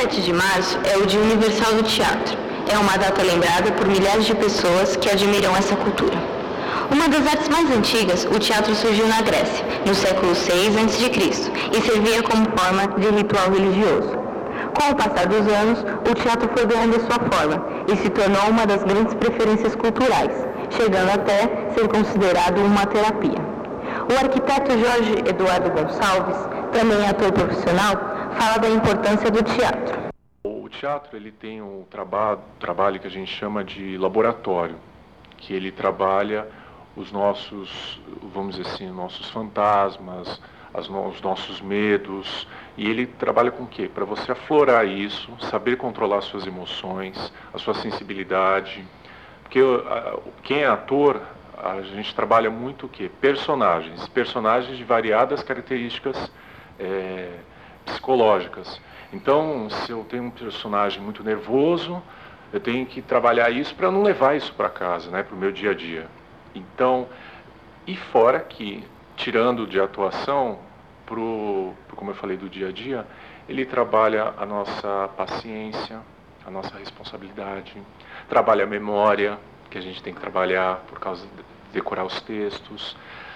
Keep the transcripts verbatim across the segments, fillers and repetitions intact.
sete de março é o Dia Universal do Teatro. É uma data lembrada por milhares de pessoas que admiram essa cultura. Uma das artes mais antigas, o teatro surgiu na Grécia, no século seis antes de Cristo, e servia como forma de ritual religioso. Com o passar dos anos, o teatro foi ganhando sua forma e se tornou uma das grandes preferências culturais, chegando até ser considerado uma terapia. O arquiteto Jorge Eduardo Gonçalves, também ator profissional, fala da importância do teatro. O teatro ele tem um trabalho, trabalho que a gente chama de laboratório, que ele trabalha os nossos, vamos dizer assim, nossos fantasmas, as no, os nossos medos, e ele trabalha com o quê? Para você aflorar isso, saber controlar suas emoções, a sua sensibilidade, porque a, quem é ator, a gente trabalha muito o quê? Personagens, personagens de variadas características é, psicológicas. Então, se eu tenho um personagem muito nervoso, eu tenho que trabalhar isso para não levar isso para casa, né, para o meu dia a dia. Então, e fora que, tirando de atuação, pro, pro, como eu falei, do dia a dia, ele trabalha a nossa paciência, a nossa responsabilidade, trabalha a memória, que a gente tem que trabalhar por causa de decorar os textos.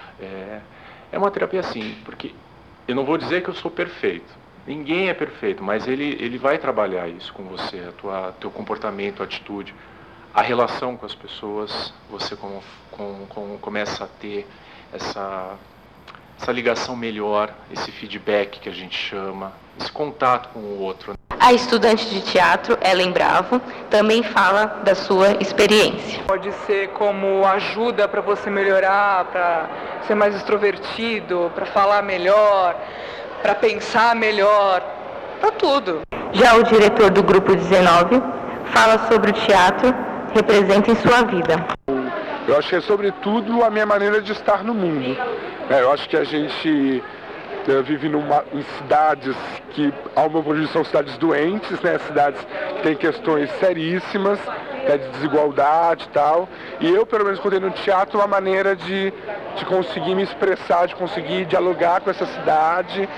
É, é uma terapia assim, porque eu não vou dizer que eu sou perfeito, ninguém é perfeito, mas ele, ele vai trabalhar isso com você, a tua, teu comportamento, atitude, a relação com as pessoas, você com, com, com, começa a ter essa, essa ligação melhor, esse feedback que a gente chama, esse contato com o outro. A estudante de teatro, Ellen Bravo, também fala da sua experiência. Pode ser como ajuda para você melhorar, para ser mais extrovertido, para falar melhor, para pensar melhor, para tudo. Já o diretor do Grupo dezenove fala sobre o teatro representa em sua vida. Eu acho que é sobretudo a minha maneira de estar no mundo. É, eu acho que a gente é, vive numa, em cidades que, ao meu ponto de vista, são cidades doentes, né? Cidades que têm questões seríssimas, né, de desigualdade e tal. E eu, pelo menos, encontrei no teatro uma maneira de, de conseguir me expressar, de conseguir dialogar com essa cidade.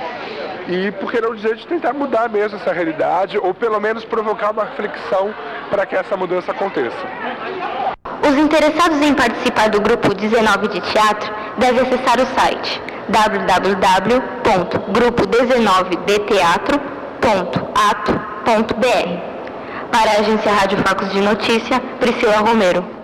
E, por que não dizer, de tentar mudar mesmo essa realidade, ou pelo menos provocar uma reflexão para que essa mudança aconteça. Os interessados em participar do Grupo dezenove de Teatro devem acessar o site w w w ponto grupo dezenove de teatro ponto ato ponto b r. Para a agência Rádio Facos de Notícia, Priscila Romero.